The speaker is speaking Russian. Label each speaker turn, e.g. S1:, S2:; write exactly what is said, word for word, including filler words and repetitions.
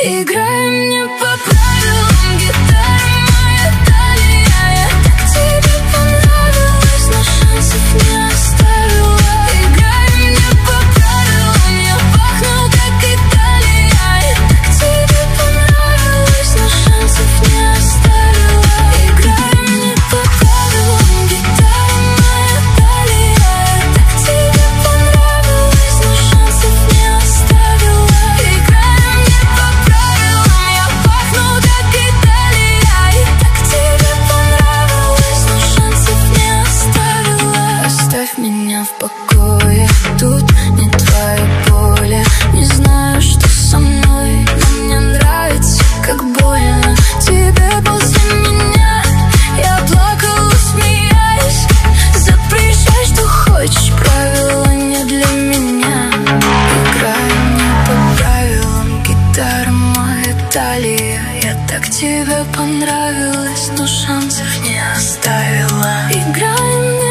S1: Играй мне по правилам, гитара моя талия. Я так тебе понравилась, но шансов не оставила. Играй мне по правилам, я пахну как Италия. Я так тебе понравилась, но шансов не оставила. Играй мне по правилам, гитара моя талия. Я так тебе понравилась, но шансов не оставила. Играй мне по правилам, я пахну как Италия. И так тебе понравилось, но шансов не оставила. Оставь меня в покое, тут не твое поле. Не знаю, что со мной, но мне нравится, как больно тебе после меня. Я плакала, смеясь. Запрещай, что хочешь, правила не для меня. Играй мне по правилам, гитара моя талия. Я так тебе понравилась, но шансов не оставила. Играй мне